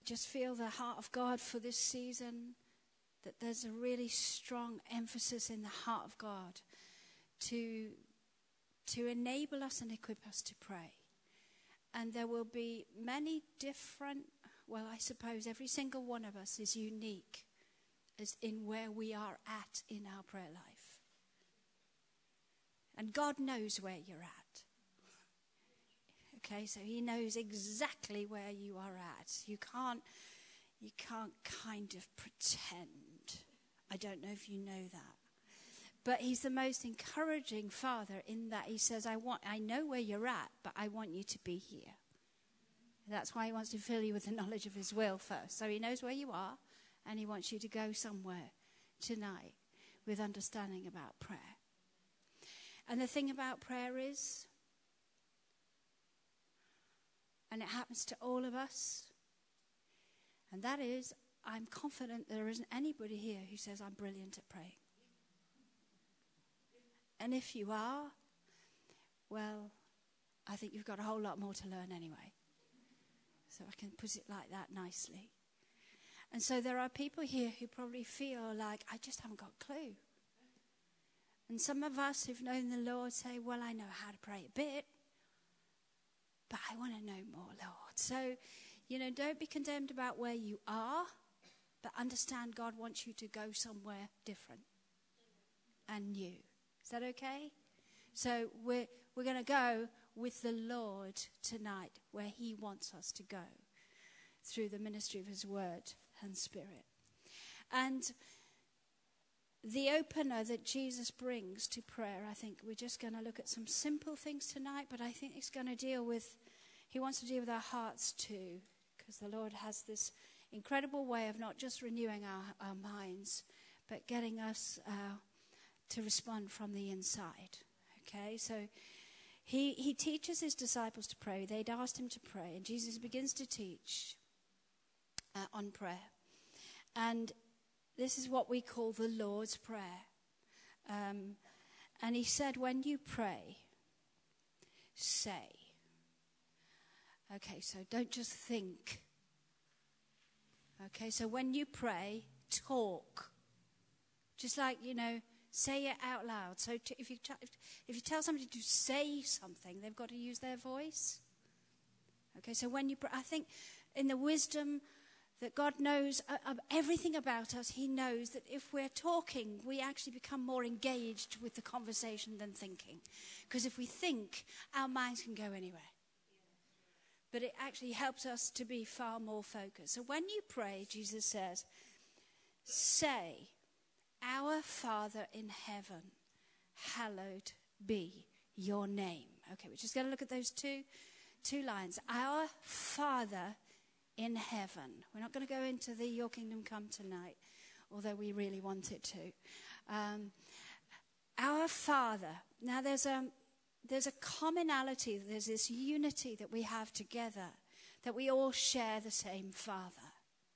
just feel the heart of God for this season, that there's a really strong emphasis in the heart of God to enable us and equip us to pray. And there will be many different, well, I suppose every single one of us is unique as in where we are at in our prayer life. And God knows where you're at. Okay, so he knows exactly where you are at. You can't kind of pretend. I don't know if you know that. But he's the most encouraging Father in that he says, I know where you're at, but I want you to be here. That's why he wants to fill you with the knowledge of his will first. So he knows where you are, and he wants you to go somewhere tonight with understanding about prayer. And the thing about prayer is, and it happens to all of us, and that is, I'm confident there isn't anybody here who says, I'm brilliant at praying. And if you are, well, I think you've got a whole lot more to learn anyway. So I can put it like that nicely. And so there are people here who probably feel like, I just haven't got a clue. And some of us who've known the Lord say, well, I know how to pray a bit, but I want to know more, Lord. So, don't be condemned about where you are, but understand God wants you to go somewhere different and new. Is that okay? So we're going to go with the Lord tonight where he wants us to go through the ministry of his word and spirit. And the opener that Jesus brings to prayer, I think we're just going to look at some simple things tonight, but I think he wants to deal with our hearts too, because the Lord has this incredible way of not just renewing our minds, but getting us to respond from the inside. Okay, so he teaches his disciples to pray. They'd asked him to pray, and Jesus begins to teach on prayer. And this is what we call the Lord's Prayer. And he said, when you pray, say. Okay, so don't just think. Okay, so when you pray, talk. Just like, say it out loud. So if you tell somebody to say something, they've got to use their voice. Okay, so when you pray, I think in the wisdom that God knows everything about us, he knows that if we're talking, we actually become more engaged with the conversation than thinking. Because if we think, our minds can go anywhere. But it actually helps us to be far more focused. So when you pray, Jesus says, say, our Father in heaven, hallowed be your name. Okay, we're just going to look at those two lines. Our Father in heaven. We're not going to go into the your kingdom come tonight, although we really want it to. Our Father. Now there's a commonality, there's this unity that we have together, that we all share the same Father.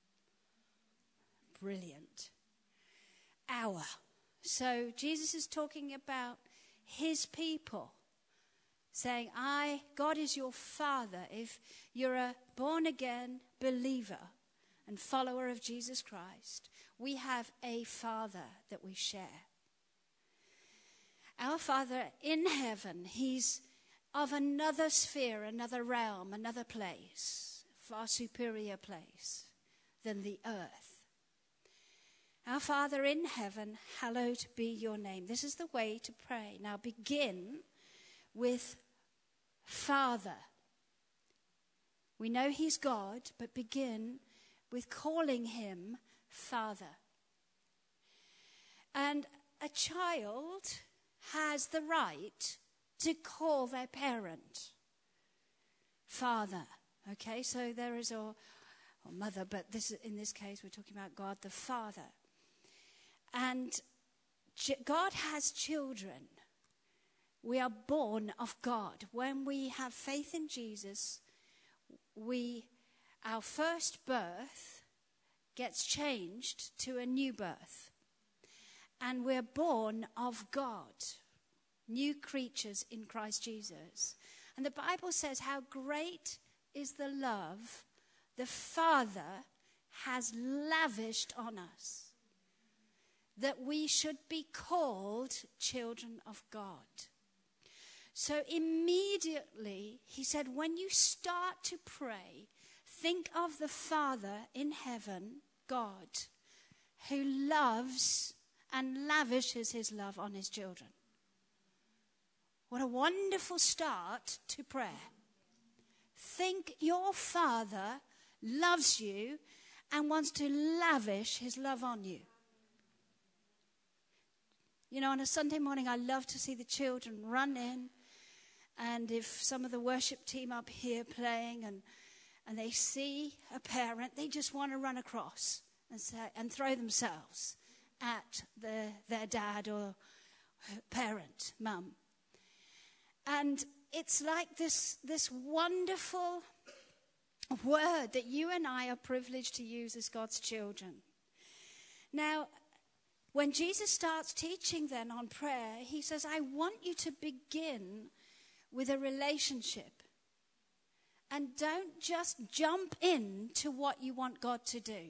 Brilliant. Our. So Jesus is talking about his people, saying, God is your Father. If you're a born-again believer and follower of Jesus Christ, we have a Father that we share. Our Father in heaven, he's of another sphere, another realm, another place, far superior place than the earth. Our Father in heaven, hallowed be your name. This is the way to pray. Now begin with Father. We know he's God, but begin with calling him Father. And a child has the right to call their parent Father. Okay, so there is or mother, but in this case we're talking about God the Father. And God has children. We are born of God. When we have faith in Jesus, our first birth gets changed to a new birth. And we're born of God, new creatures in Christ Jesus. And the Bible says how great is the love the Father has lavished on us, that we should be called children of God. So immediately, he said, when you start to pray, think of the Father in heaven, God, who loves and lavishes his love on his children. What a wonderful start to prayer. Think your Father loves you and wants to lavish his love on you. You know, on a Sunday morning, I love to see the children run in. And if some of the worship team up here playing and they see a parent, they just want to run across and throw themselves at their dad or parent, mum. And it's like this wonderful word that you and I are privileged to use as God's children. Now, when Jesus starts teaching then on prayer, he says, I want you to begin with a relationship. And don't just jump into what you want God to do.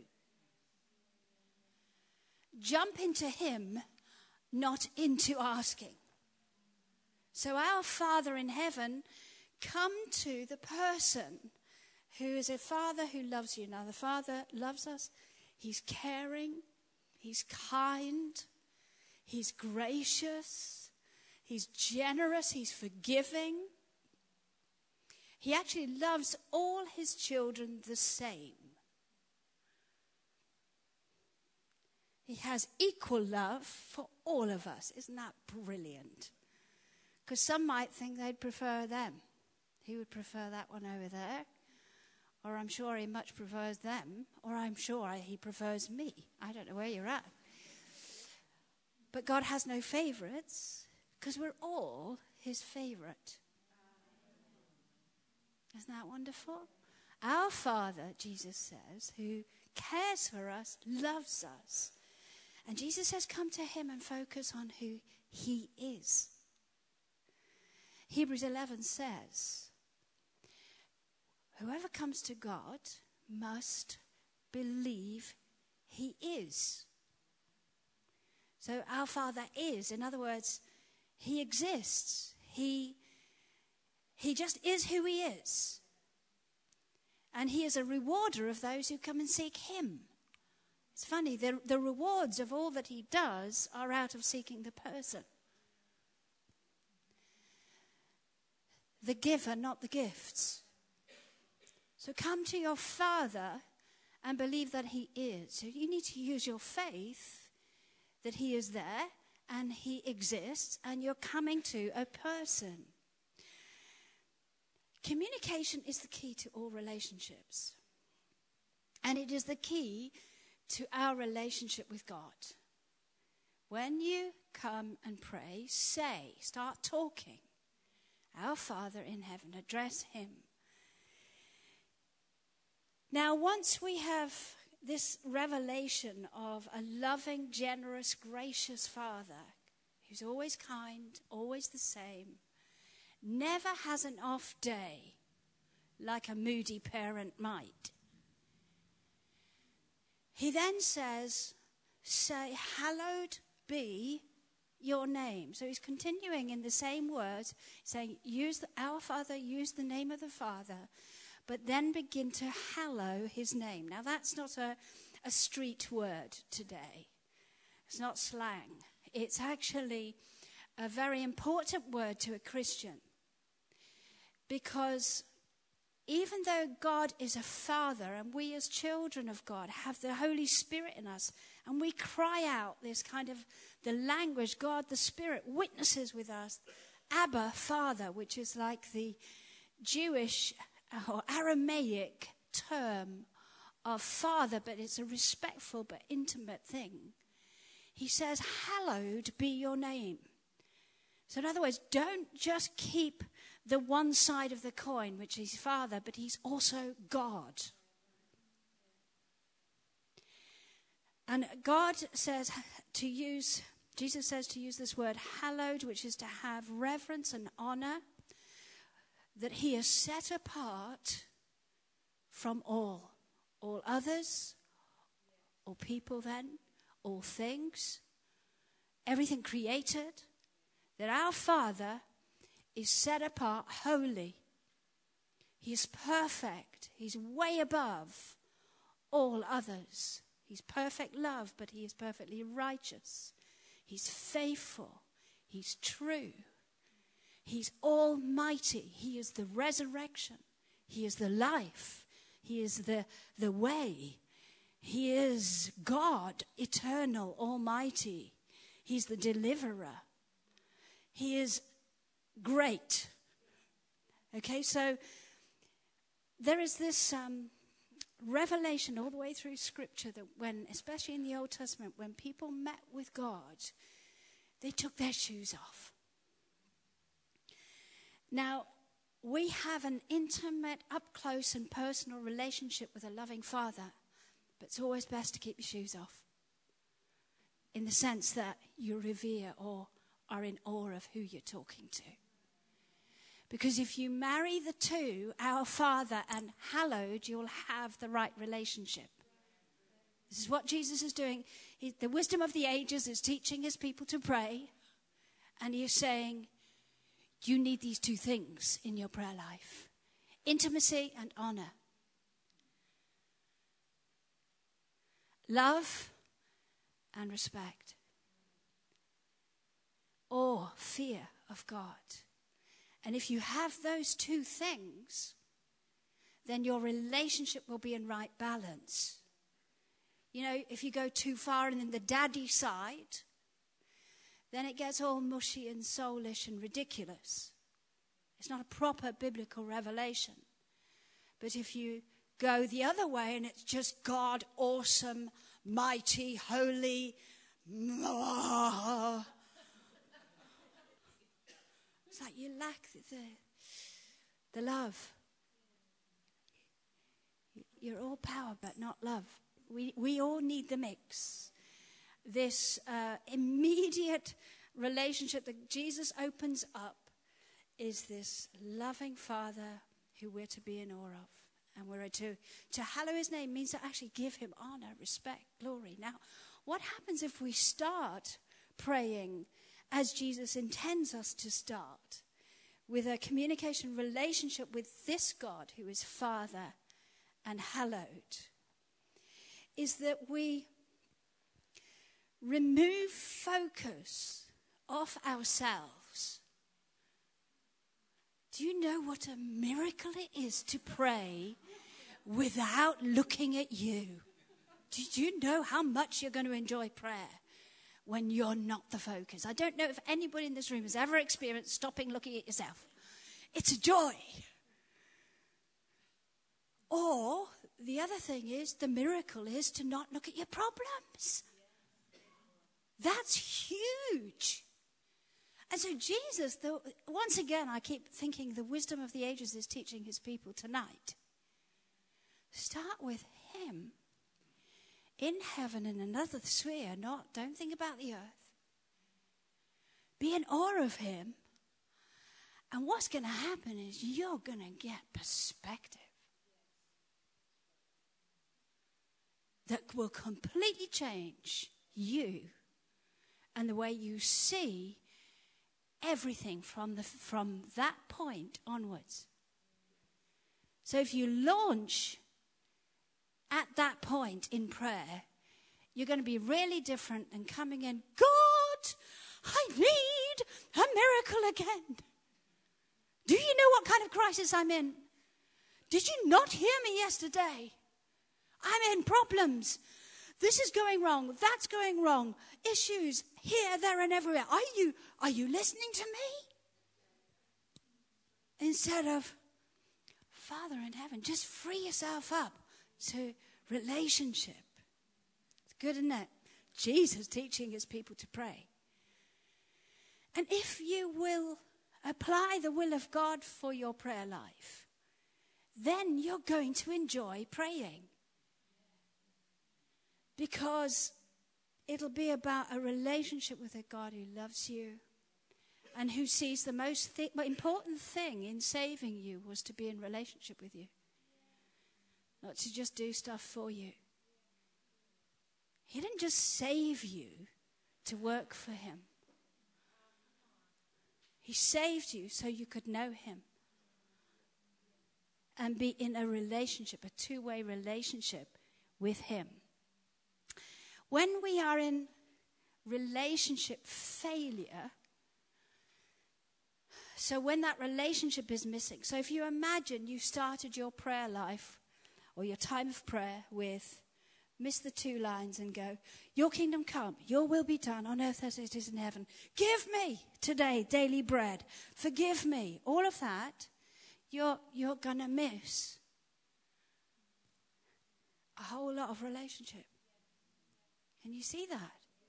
Jump into him, not into asking. So our Father in heaven, come to the person who is a Father who loves you. Now the Father loves us. He's caring. He's kind. He's gracious. He's generous. He's forgiving. He actually loves all his children the same. He has equal love for all of us. Isn't that brilliant? Because some might think they'd prefer them. He would prefer that one over there. Or I'm sure he much prefers them. Or I'm sure he prefers me. I don't know where you're at. But God has no favorites because we're all his favorite. Isn't that wonderful? Our Father, Jesus says, who cares for us, loves us. And Jesus says, come to him and focus on who he is. Hebrews 11 says, whoever comes to God must believe he is. So our Father is, in other words, he exists. He just is who he is. And he is a rewarder of those who come and seek him. It's funny, the rewards of all that he does are out of seeking the person. The giver, not the gifts. So come to your Father and believe that he is. So you need to use your faith that he is there and he exists and you're coming to a person. Communication is the key to all relationships. And it is the key to our relationship with God. When you come and pray, start talking. Our Father in heaven, address him. Now, once we have this revelation of a loving, generous, gracious Father, who's always kind, always the same, never has an off day like a moody parent might. He then says, say, hallowed be your name. So he's continuing in the same words, saying, our Father, use the name of the Father, but then begin to hallow his name. Now that's not a street word today. It's not slang. It's actually a very important word to a Christian. Because even though God is a Father and we as children of God have the Holy Spirit in us and we cry out this kind of the language, God the Spirit witnesses with us, Abba, Father, which is like the Jewish or Aramaic term of father, but it's a respectful but intimate thing. He says, hallowed be your name. So in other words, don't just keep the one side of the coin, which is Father, but he's also God. And God says to use, Jesus says to use this word hallowed, which is to have reverence and honor, that he is set apart from all. all others, all people then, all things, everything created, that our Father is set apart, holy. He is perfect. He's way above all others. He's perfect love, but he is perfectly righteous. He's faithful. He's true. He's almighty. He is the resurrection. He is the life. He is the way. He is God, eternal, almighty. He's the deliverer. He is great. Okay, so there is this revelation all the way through Scripture that when, especially in the Old Testament, when people met with God, they took their shoes off. Now, we have an intimate, up-close and personal relationship with a loving Father, but it's always best to keep your shoes off, in the sense that you revere or are in awe of who you're talking to. Because if you marry the two, our Father and hallowed, you'll have the right relationship. This is what Jesus is doing. The wisdom of the ages is teaching his people to pray. And he is saying, you need these two things in your prayer life: intimacy and honor. Love and respect. Awe, fear of God. And if you have those two things, then your relationship will be in right balance. You know, if you go too far in the daddy side, then it gets all mushy and soulish and ridiculous. It's not a proper biblical revelation. But if you go the other way and it's just God, awesome, mighty, holy, it's like you lack the love. You're all power but not love. We all need the mix. This immediate relationship that Jesus opens up is this loving Father who we're to be in awe of. And we're to hallow his name means to actually give him honor, respect, glory. Now, what happens if we start praying as Jesus intends us to start, with a communication relationship with this God who is Father and hallowed, is that we remove focus off ourselves. Do you know what a miracle it is to pray without looking at you? Do you know how much you're going to enjoy prayer when you're not the focus? I don't know if anybody in this room has ever experienced stopping looking at yourself. It's a joy. Or the other thing is, the miracle is to not look at your problems. That's huge. And so Jesus, once again, I keep thinking the wisdom of the ages is teaching his people tonight. Start with him in heaven in another sphere. Don't think about the earth. Be in awe of him. And what's going to happen is you're going to get perspective that will completely change you and the way you see everything from that point onwards. So if you launch at that point in prayer, you're going to be really different than coming in, God, I need a miracle again. Do you know what kind of crisis I'm in? Did you not hear me yesterday? I'm in problems. This is going wrong. That's going wrong. Issues here, there, and everywhere. Are you listening to me? Instead of, Father in heaven, just free yourself up to relationship. It's good, isn't it? Jesus teaching his people to pray. And if you will apply the will of God for your prayer life, then you're going to enjoy praying. Because it'll be about a relationship with a God who loves you and who sees the most important thing in saving you was to be in relationship with you. not to just do stuff for you. He didn't just save you to work for him. He saved you so you could know him and be in a relationship, a two-way relationship with him. When we are in relationship failure, so when that relationship is missing, so if you imagine you started your prayer life or your time of prayer with, miss the 2 lines and go, your kingdom come, your will be done on earth as it is in heaven. Give me today daily bread. Forgive me. All of that, you're going to miss a whole lot of relationship. Can you see that?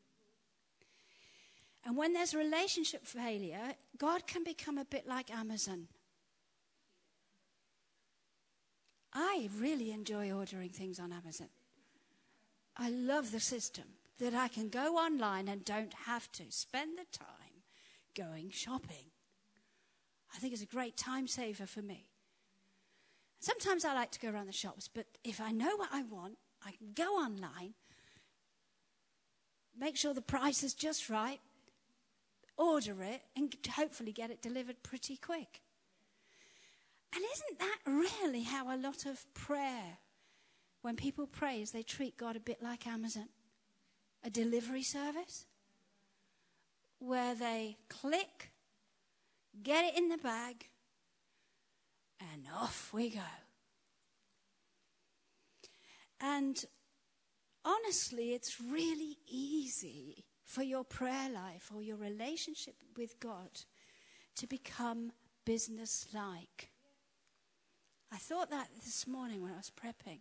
And when there's relationship failure, God can become a bit like Amazon. I really enjoy ordering things on Amazon. I love the system that I can go online and don't have to spend the time going shopping. I think it's a great time saver for me. Sometimes I like to go around the shops, but if I know what I want, I can go online, make sure the price is just right, order it, and hopefully get it delivered pretty quick. And isn't that really how a lot of prayer, when people pray, is they treat God a bit like Amazon? A delivery service? Where they click, get it in the bag, and off we go. And honestly, it's really easy for your prayer life or your relationship with God to become business-like. I thought that this morning when I was prepping,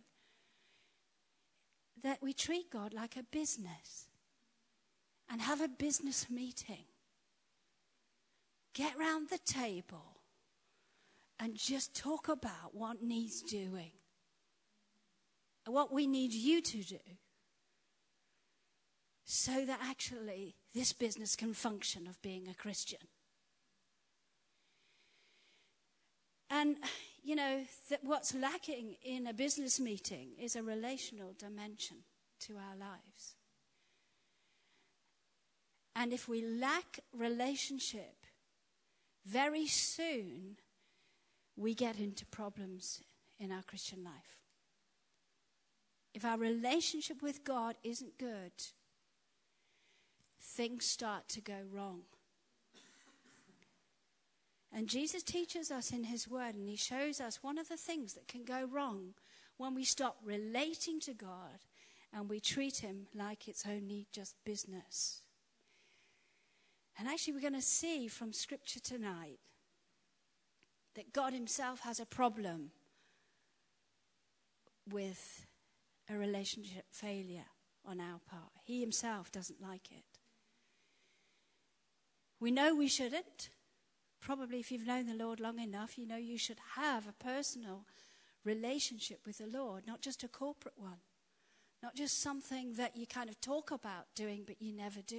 that we treat God like a business and have a business meeting. Get round the table and just talk about what needs doing, what we need you to do, so that actually this business can function of being a Christian. And, you know, that what's lacking in a business meeting is a relational dimension to our lives. And if we lack relationship, very soon we get into problems in our Christian life. If our relationship with God isn't good, things start to go wrong. And Jesus teaches us in his word, and he shows us one of the things that can go wrong when we stop relating to God and we treat him like it's only just business. And actually we're going to see from Scripture tonight that God himself has a problem with a relationship failure on our part. He himself doesn't like it. We know we shouldn't. Probably if you've known the Lord long enough, you know you should have a personal relationship with the Lord, not just a corporate one. Not just something that you kind of talk about doing but you never do.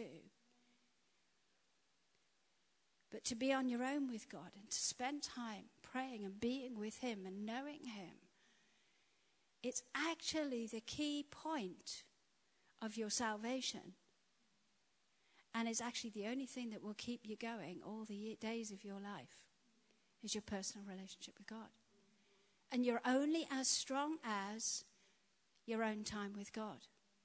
But to be on your own with God and to spend time praying and being with him and knowing him. It's actually the key point of your salvation. And it's actually the only thing that will keep you going all the days of your life is your personal relationship with God. And you're only as strong as your own time with God.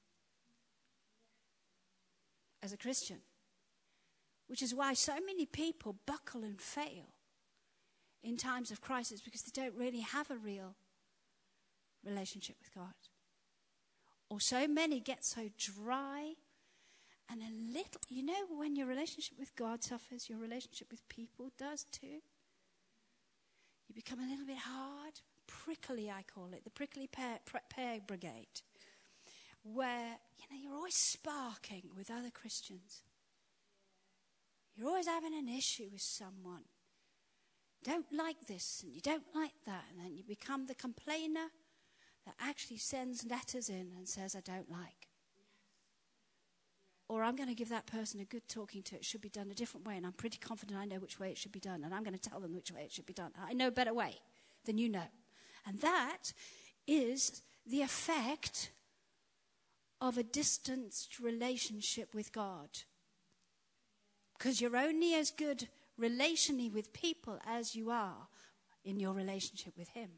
As a Christian. Which is why so many people buckle and fail in times of crisis, because they don't really have a real relationship with God. Or so many get so dry and a little, you know, when your relationship with God suffers, your relationship with people does too. You become a little bit hard, prickly, I call it, the prickly pear brigade, where, you know, you're always sparking with other Christians. You're always having an issue with someone. Don't like this and you don't like that, and then you become the complainer that actually sends letters in and says, I don't like. Or I'm going to give that person a good talking to. It should be done a different way, and I'm pretty confident I know which way it should be done, and I'm going to tell them which way it should be done. I know a better way than you know. And that is the effect of a distanced relationship with God. Because you're only as good relationally with people as you are in your relationship with him.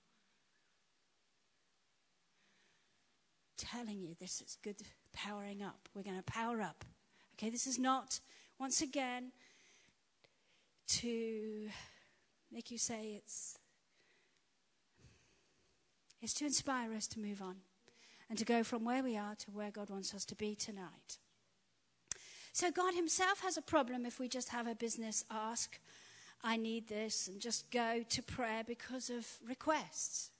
Telling you, this is good powering up. We're going to power up. Okay, this is not, once again, to make you say it's to inspire us to move on and to go from where we are to where God wants us to be tonight. So God himself has a problem if we just have a business ask, I need this, and just go to prayer because of requests.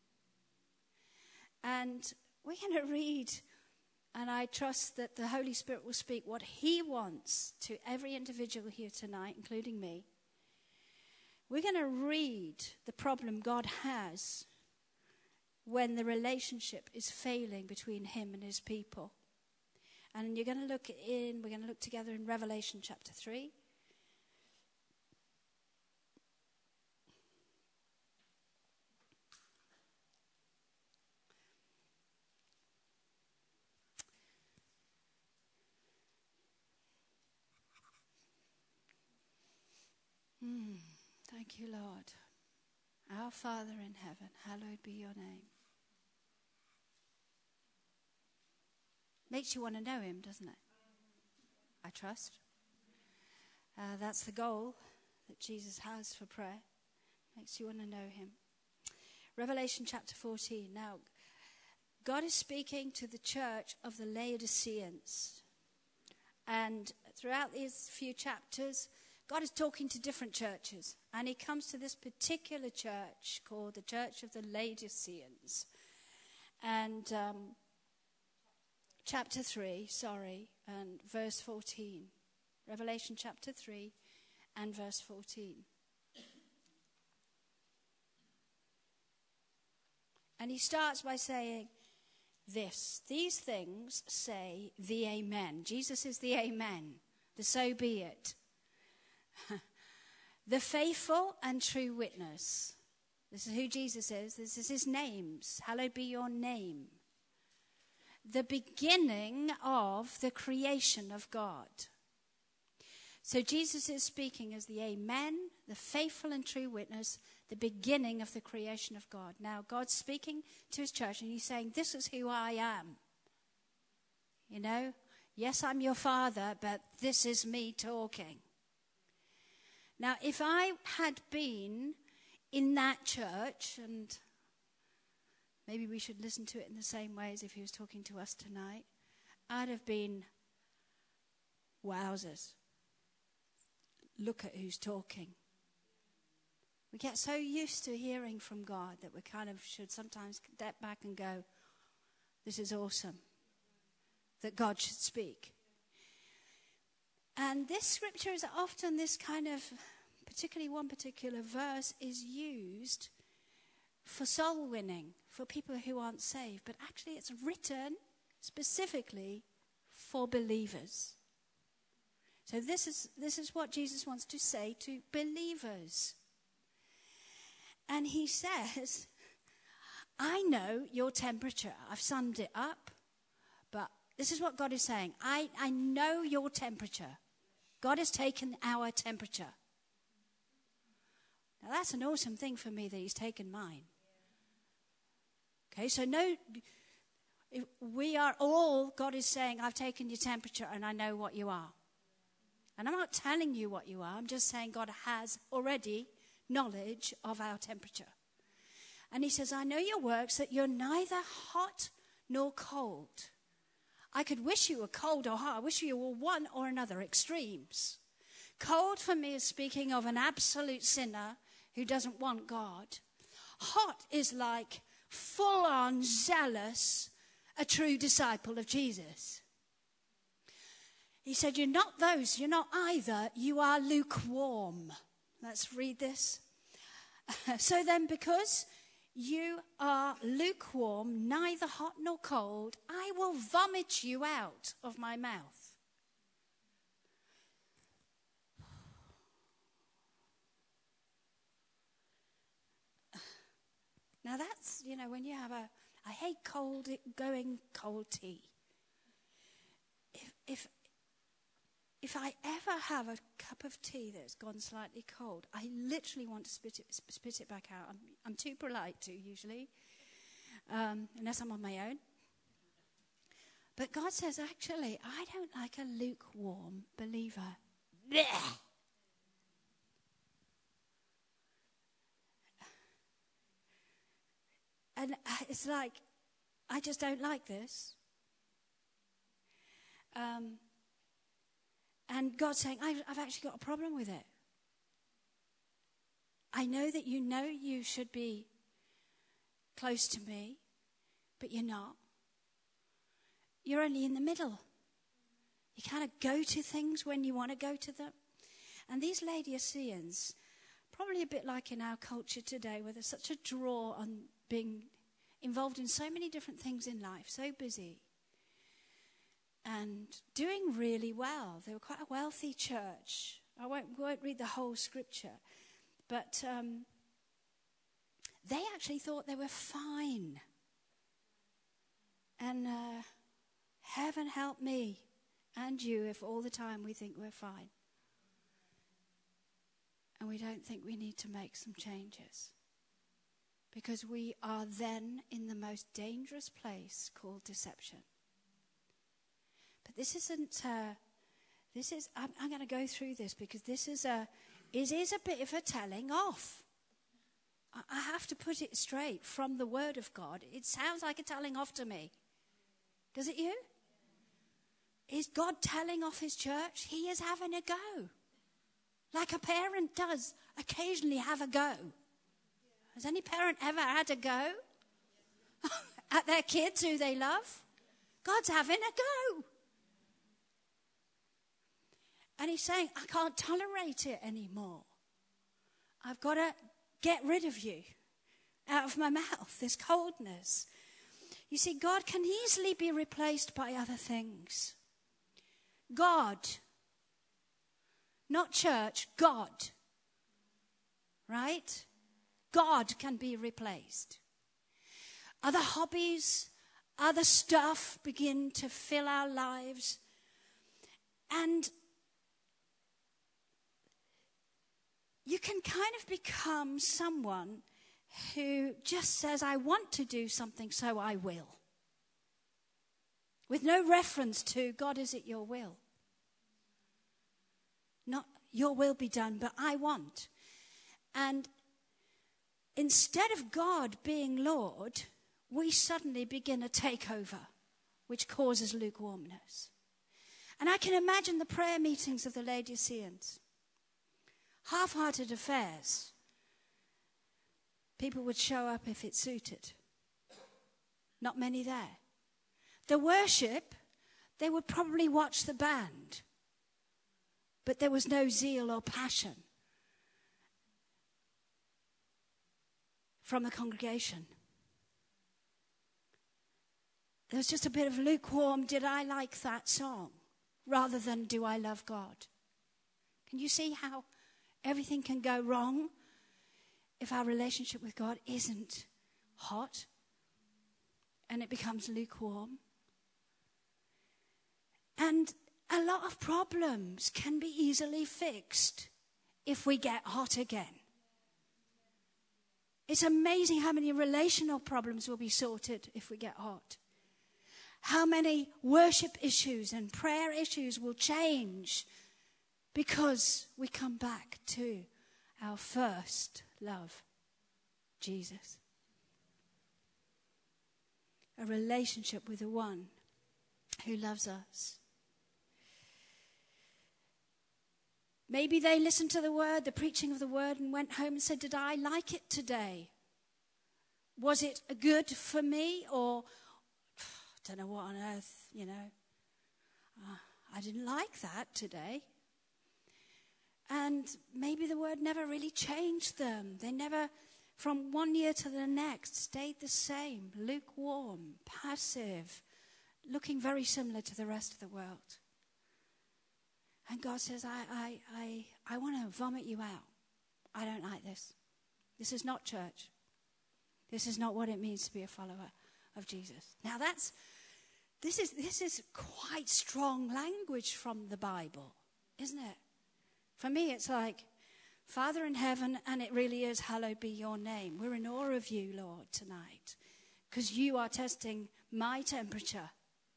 And we're going to read, and I trust that the Holy Spirit will speak what he wants to every individual here tonight, including me. We're going to read the problem God has when the relationship is failing between him and his people. And we're going to look together in Revelation chapter 3. Thank you, Lord. Our Father in heaven, hallowed be your name. Makes you want to know him, doesn't it? I trust. That's the goal that Jesus has for prayer. Makes you want to know him. Revelation chapter 14. Now, God is speaking to the church of the Laodiceans. And throughout these few chapters, God is talking to different churches. And he comes to this particular church called the Church of the Laodiceans. And chapter 3, and verse 14. Revelation chapter 3 and verse 14. And he starts by saying this. These things say the Amen. Jesus is the Amen. The so be it. The faithful and true witness. This is who Jesus is. This is his name. Hallowed be your name. The beginning of the creation of God. So Jesus is speaking as the Amen, the faithful and true witness, the beginning of the creation of God. Now God's speaking to his church and he's saying, this is who I am. You know, yes, I'm your father, but this is me talking. Now, if I had been in that church, and maybe we should listen to it in the same way as if he was talking to us tonight, I'd have been, wowzers. Look at who's talking. We get so used to hearing from God that we kind of should sometimes step back and go, this is awesome, that God should speak. And this scripture is often this kind of, particularly one particular verse is used for soul winning, for people who aren't saved. But actually it's written specifically for believers. So this is what Jesus wants to say to believers. And he says, I know your temperature. I've summed it up. But this is what God is saying. I know your temperature. God has taken our temperature. Now that's an awesome thing for me that he's taken mine. Okay, so we are all, God is saying, I've taken your temperature and I know what you are. And I'm not telling you what you are. I'm just saying God has already knowledge of our temperature. And he says, I know your works, that you're neither hot nor cold. I could wish you were cold or hot. I wish you were one or another, extremes. Cold for me is speaking of an absolute sinner who doesn't want God. Hot is like full-on zealous, a true disciple of Jesus. He said, you're not those, you're not either, you are lukewarm. Let's read this. So then, because you are lukewarm, neither hot nor cold, I will vomit you out of my mouth. Now that's, when you have I hate cold tea. If I ever have a cup of tea that's gone slightly cold, I literally want to spit it back out. I'm too polite to usually, unless I'm on my own. But God says, actually, I don't like a lukewarm believer. Blech. And it's like, I just don't like this. And God's saying, I've actually got a problem with it. I know that you should be close to me, but you're not. You're only in the middle. You kind of go to things when you want to go to them. And these Laodiceans, probably a bit like in our culture today, where there's such a draw on being involved in so many different things in life, so busy, and doing really well. They were quite a wealthy church. I won't read the whole scripture, but they actually thought they were fine. And heaven help me and you if all the time we think we're fine. And we don't think we need to make some changes. Because we are then in the most dangerous place called deception. But this isn't, I'm going to go through this because it is a bit of a telling off. I have to put it straight from the Word of God. It sounds like a telling off to me. Does it you? Is God telling off his church? He is having a go. Like a parent does occasionally have a go. Has any parent ever had a go at their kids who they love? God's having a go. And he's saying, I can't tolerate it anymore. I've got to get rid of you out of my mouth, this coldness. You see, God can easily be replaced by other things. God, not church, God. Right? God can be replaced. Other hobbies, other stuff begin to fill our lives. And you can kind of become someone who just says, I want to do something, so I will. With no reference to, God, is it your will? Not your will be done, but I want. And instead of God being Lord, we suddenly begin a takeover, which causes lukewarmness. And I can imagine the prayer meetings of the Laodiceans. Half-hearted affairs. People would show up if it suited. Not many there. The worship, they would probably watch the band. But there was no zeal or passion from the congregation. There was just a bit of lukewarm, did I like that song? Rather than, do I love God? Can you see how everything can go wrong if our relationship with God isn't hot and it becomes lukewarm? And a lot of problems can be easily fixed if we get hot again. It's amazing how many relational problems will be sorted if we get hot. How many worship issues and prayer issues will change because we come back to our first love, Jesus. A relationship with the one who loves us. Maybe they listened to the word, the preaching of the word, and went home and said, did I like it today? Was it good for me? Or, I don't know what on earth, I didn't like that today. And maybe the word never really changed them. They never, from one year to the next, stayed the same, lukewarm, passive, looking very similar to the rest of the world. And God says, I want to vomit you out. I don't like this. This is not church. This is not what it means to be a follower of Jesus. Now this is quite strong language from the Bible, isn't it? For me, it's like, Father in heaven, and it really is, hallowed be your name. We're in awe of you, Lord, tonight, because you are testing my temperature.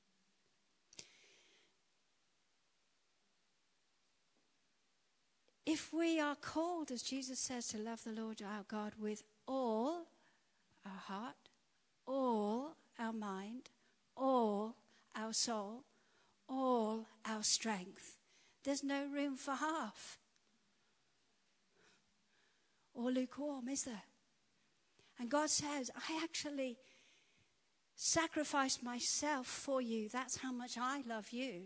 If we are called, as Jesus says, to love the Lord our God with all our heart, all our mind, all our soul, all our strength, there's no room for half or lukewarm, is there? And God says, I actually sacrificed myself for you. That's how much I love you.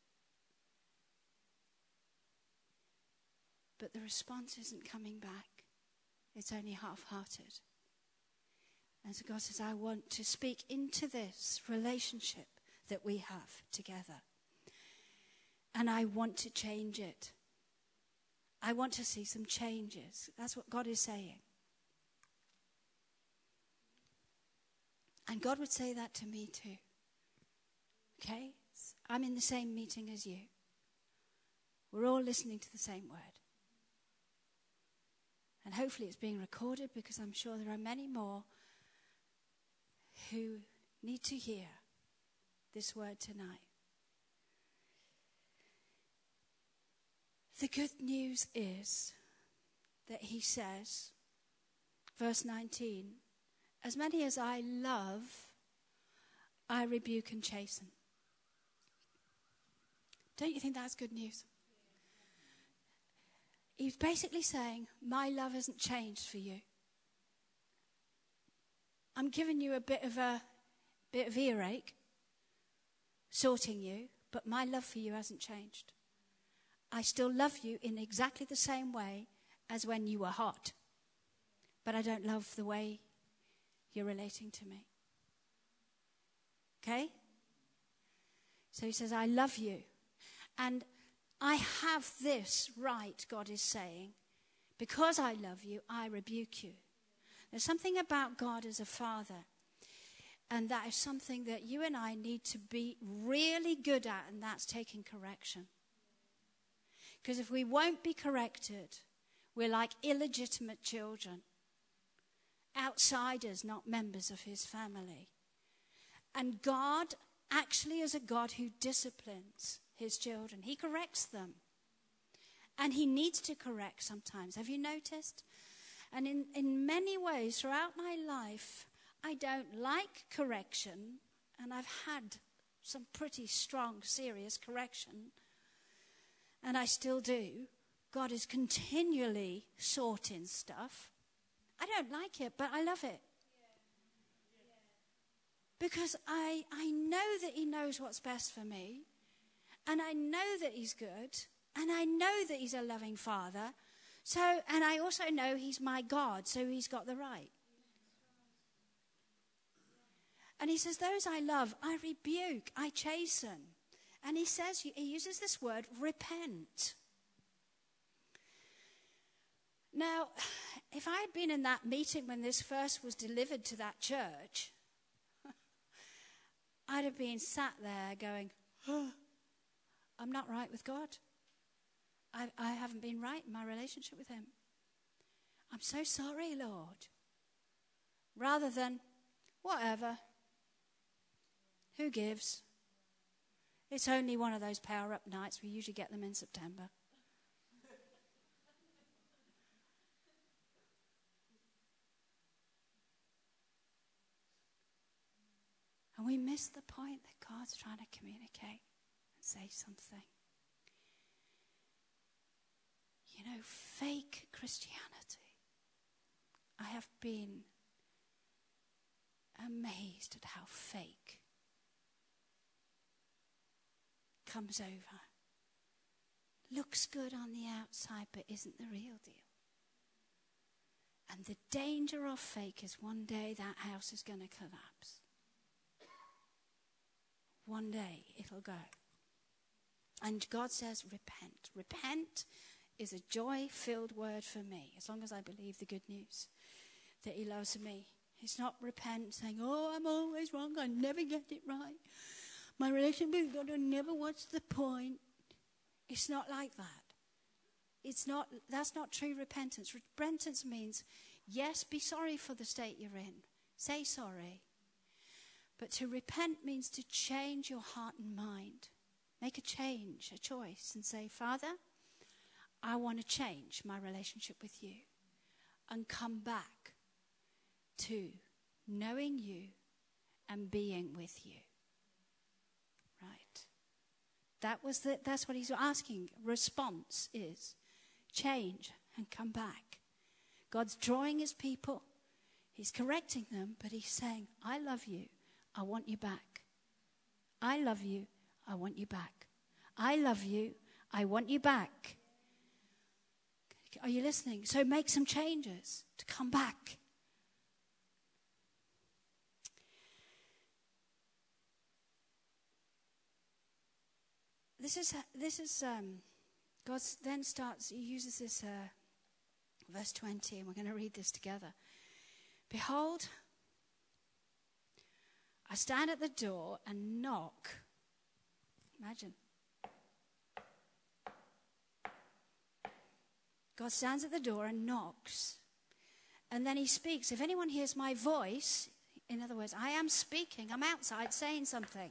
But the response isn't coming back. It's only half-hearted. And so God says, I want to speak into this relationship that we have together. And I want to change it. I want to see some changes. That's what God is saying. And God would say that to me too. Okay? I'm in the same meeting as you. We're all listening to the same word. And hopefully it's being recorded, because I'm sure there are many more who need to hear this word tonight. The good news is that he says, verse 19, as many as I love, I rebuke and chasten. Don't you think that's good news? He's basically saying, my love hasn't changed for you. I'm giving you a bit of earache, sorting you, but my love for you hasn't changed. I still love you in exactly the same way as when you were hot. But I don't love the way you're relating to me. Okay? So he says, I love you. And I have this right, God is saying. Because I love you, I rebuke you. There's something about God as a father. And that is something that you and I need to be really good at, and that's taking correction. Because if we won't be corrected, we're like illegitimate children. Outsiders, not members of his family. And God actually is a God who disciplines his children. He corrects them. And he needs to correct sometimes. Have you noticed? And in many ways throughout my life, I don't like correction. And I've had some pretty strong, serious correction. And I still do. God is continually sorting stuff. I don't like it, but I love it. Because I know that he knows what's best for me. And I know that he's good. And I know that he's a loving father. So, and I also know he's my God, so he's got the right. And he says, those I love, I rebuke, I chasten. And he says, he uses this word, repent. Now, if I had been in that meeting when this verse was delivered to that church, I'd have been sat there going, oh, I'm not right with God. I haven't been right in my relationship with him. I'm so sorry, Lord. Rather than, whatever. Who gives? It's only one of those power-up nights. We usually get them in September. And we miss the point that God's trying to communicate and say something. You know, fake Christianity. I have been amazed at how fake comes over. Looks good on the outside, but isn't the real deal. And the danger of fake is one day that house is going to collapse. One day it'll go. And God says, repent. Repent is a joy-filled word for me, as long as I believe the good news that he loves me, It's not repent saying, oh, I'm always wrong. I never get it right. My relationship with God, I never, what's the point? It's not like that. That's not true repentance. Repentance means, yes, be sorry for the state you're in. Say sorry. But to repent means to change your heart and mind. Make a change, a choice, and say, Father, I want to change my relationship with you and come back to knowing you and being with you. Right? That's what he's asking. Response is change and come back. God's drawing his people. He's correcting them, but he's saying, I love you. I want you back. I love you. I want you back. I love you. I want you back. Are you listening? So make some changes to come back. This is God then starts, he uses this verse 20, and we're going to read this together. Behold, I stand at the door and knock. Imagine. God stands at the door and knocks. And then he speaks. If anyone hears my voice, in other words, I am speaking, I'm outside saying something,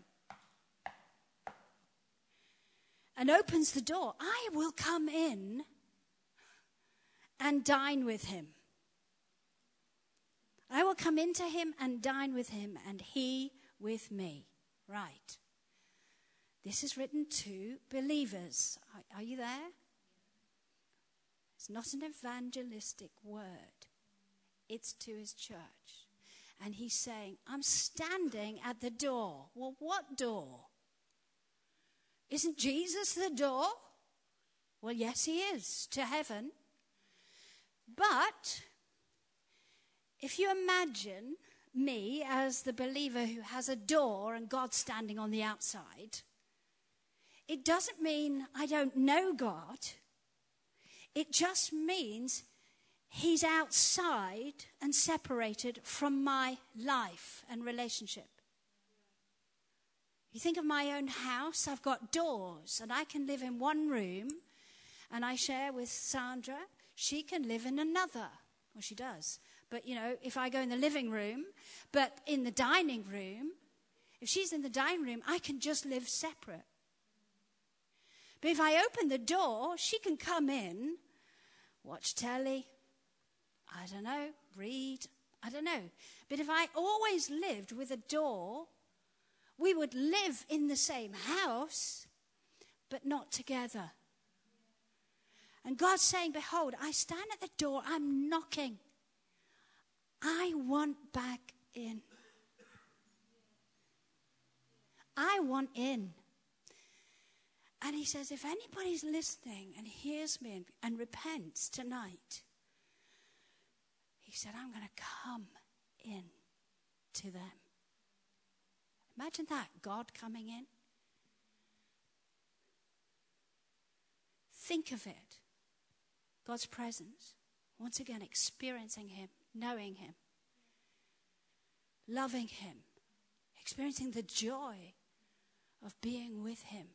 and opens the door, I will come in and dine with him. I will come into him and dine with him, and he with me. Right. This is written to believers. Are you there? It's not an evangelistic word. It's to his church. And he's saying, I'm standing at the door. Well, what door? Isn't Jesus the door? Well, yes, he is, to heaven. But if you imagine me as the believer who has a door and God standing on the outside, it doesn't mean I don't know God. It just means he's outside and separated from my life and relationship. You think of my own house, I've got doors, and I can live in one room, and I share with Sandra. She can live in another. Well, she does. But, you know, if I go in the living room, but in the dining room, if she's in the dining room, I can just live separate. But if I open the door, she can come in, watch telly, I don't know, read, I don't know. But if I always lived with a door, we would live in the same house, but not together. And God's saying, behold, I stand at the door, I'm knocking. I want back in. I want in. And he says, if anybody's listening and hears me and repents tonight, he said, I'm going to come in to them. Imagine that, God coming in. Think of it. God's presence. Once again, experiencing him, knowing him, loving him, experiencing the joy of being with him.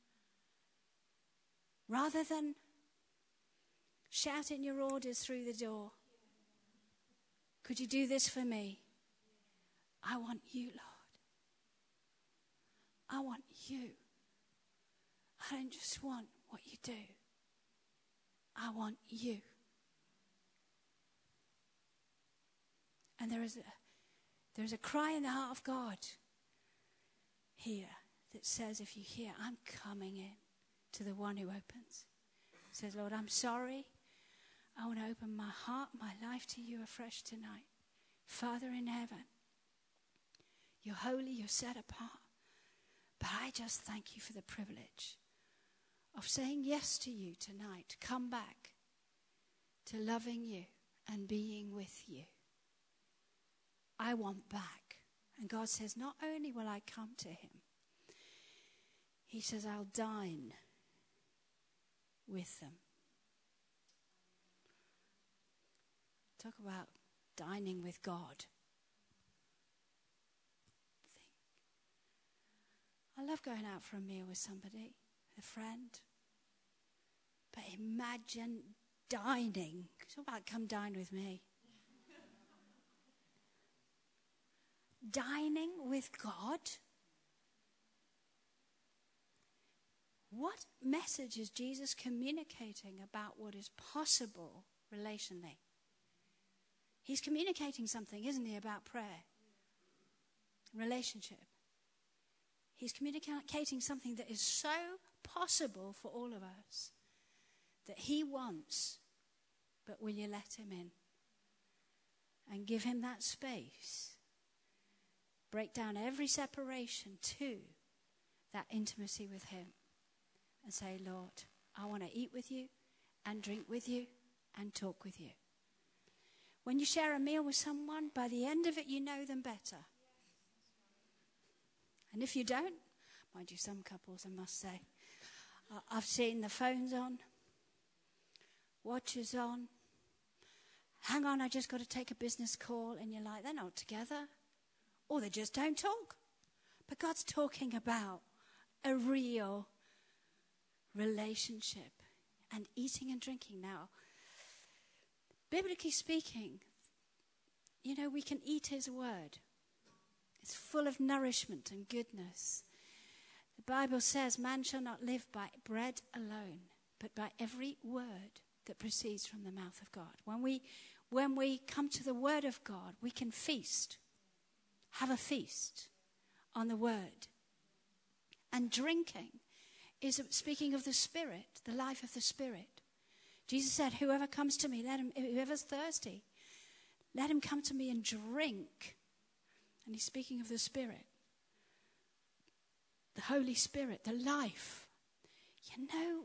Rather than shouting your orders through the door. Could you do this for me? I want you, Lord. I want you. I don't just want what you do. I want you. And there is a cry in the heart of God here that says, if you hear, I'm coming in to the one who opens. Says, Lord, I'm sorry. I want to open my heart, my life to you afresh tonight. Father in heaven, you're holy, you're set apart. But I just thank you for the privilege of saying yes to you tonight. Come back to loving you and being with you. I want back. And God says, not only will I come to him, he says, I'll dine with them. Talk about dining with God. I love going out for a meal with somebody, a friend. But imagine dining. It's all about come dine with me. Dining with God? What message is Jesus communicating about what is possible relationally? He's communicating something, isn't he, about prayer, relationship. He's communicating something that is so possible for all of us that he wants, but will you let him in? And give him that space. Break down every separation to that intimacy with him. And say, Lord, I want to eat with you and drink with you and talk with you. When you share a meal with someone, by the end of it, you know them better. And if you don't, mind you, some couples, I must say, I've seen the phones on, watches on. Hang on, I just got to take a business call. And you're like, they're not together. Or they just don't talk. But God's talking about a real relationship and eating and drinking. Now, biblically speaking, you know, we can eat his word. It's full of nourishment and goodness. The Bible says man shall not live by bread alone, but by every word that proceeds from the mouth of God. When we come to the word of God, we can feast, have a feast on the word. And drinking is speaking of the Spirit, the life of the Spirit. Jesus said, whoever comes to me, whoever's thirsty, let him come to me and drink. And he's speaking of the Spirit. The Holy Spirit, the life. You know,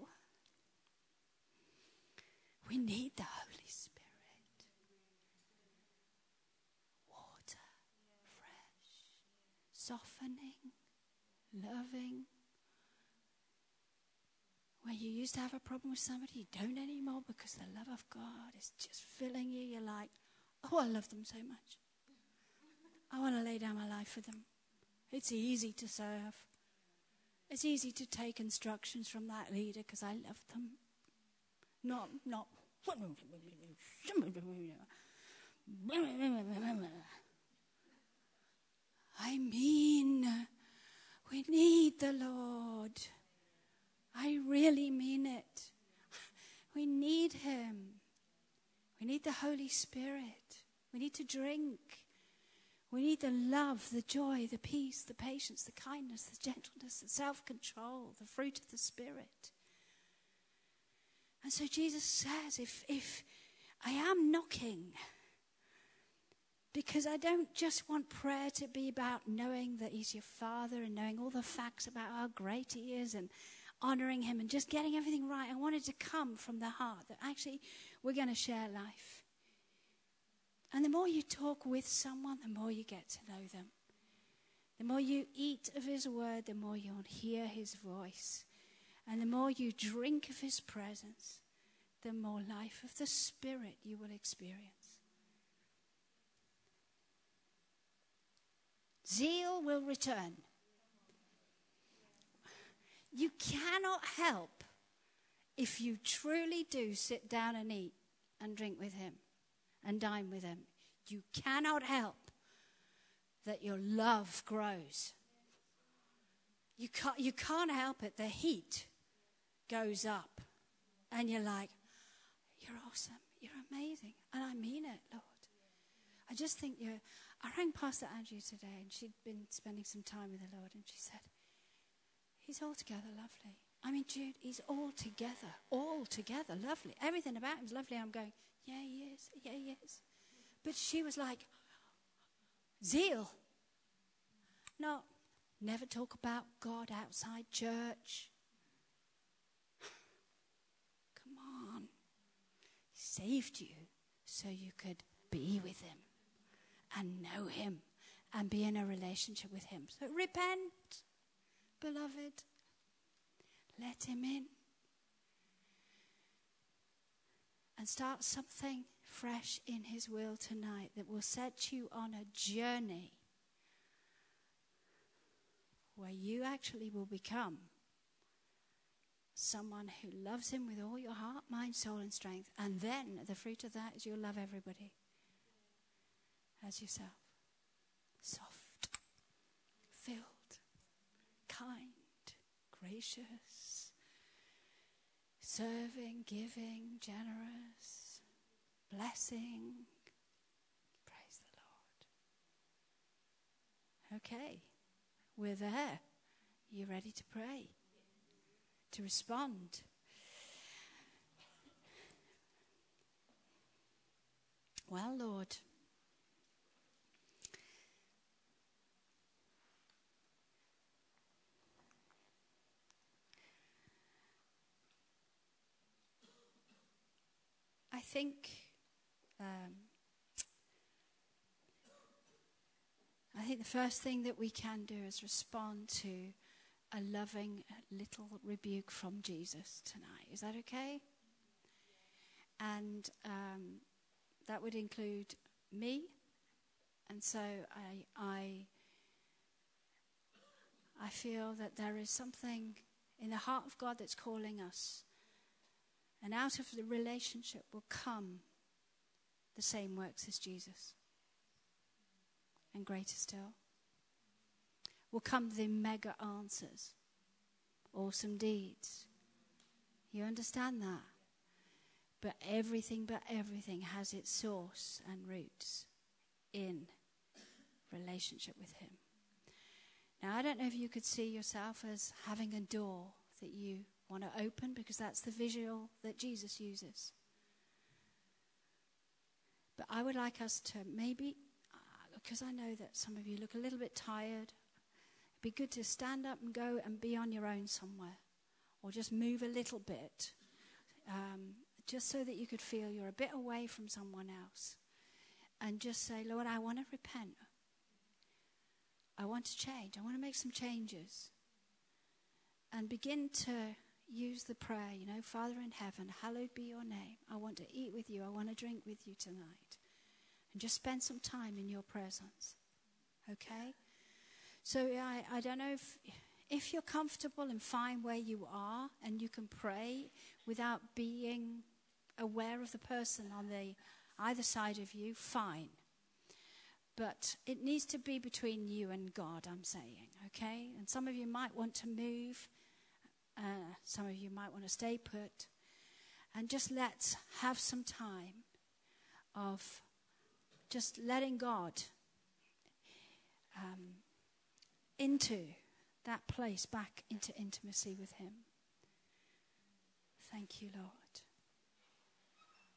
we need the Holy Spirit. Water, fresh, softening, loving. Where you used to have a problem with somebody, you don't anymore because the love of God is just filling you. You're like, oh, I love them so much. I want to lay down my life for them. It's easy to serve. It's easy to take instructions from that leader because I love them. Not. I mean, we need the Lord. I really mean it. We need him. We need the Holy Spirit. We need to drink. We need the love, the joy, the peace, the patience, the kindness, the gentleness, the self-control, the fruit of the Spirit. And so Jesus says, if I am knocking, because I don't just want prayer to be about knowing that he's your Father and knowing all the facts about how great he is and honoring him and just getting everything right. I want it to come from the heart that actually we're going to share life. And the more you talk with someone, the more you get to know them. The more you eat of his word, the more you'll hear his voice. And the more you drink of his presence, the more life of the Spirit you will experience. Zeal will return. You cannot help if you truly do sit down and eat and drink with him and dine with him. You cannot help that your love grows. You can't help it. The heat goes up and you're like, you're awesome. You're amazing. And I mean it, Lord. I just think I rang Pastor Andrew today and she'd been spending some time with the Lord and she said, he's altogether lovely. I mean, Jude, he's altogether lovely. Everything about him is lovely. I'm going, yeah, he is. Yeah, he is. But she was like, zeal. No, never talk about God outside church. Come on. He saved you so you could be with him and know him and be in a relationship with him. So repent, beloved. Let him in. And start something fresh in his will tonight that will set you on a journey where you actually will become someone who loves him with all your heart, mind, soul, and strength. And then the fruit of that is you'll love everybody as yourself. Soft, filled, kind, gracious, serving, giving, generous, blessing. Praise the Lord. Okay, we're there. You ready to pray? To respond? Well, Lord, I think the first thing that we can do is respond to a loving little rebuke from Jesus tonight. Is that okay? And that would include me. And so I feel that there is something in the heart of God that's calling us. And out of the relationship will come the same works as Jesus. And greater still. Will come the mega answers. Awesome deeds. You understand that? But everything has its source and roots in relationship with him. Now, I don't know if you could see yourself as having a door that you want to open, because that's the visual that Jesus uses. But I would like us to maybe, because I know that some of you look a little bit tired, it'd be good to stand up and go and be on your own somewhere, or just move a little bit, just so that you could feel you're a bit away from someone else, and just say, Lord, I want to repent. I want to change. I want to make some changes. And begin to use the prayer, Father in heaven, hallowed be your name. I want to eat with you. I want to drink with you tonight. And just spend some time in your presence. Okay? So I don't know if you're comfortable and fine where you are and you can pray without being aware of the person on the either side of you, fine. But it needs to be between you and God, I'm saying, okay? And some of you might want to move. Some of you might want to stay put. And just let's have some time of just letting God into that place, back into intimacy with him. Thank you, Lord.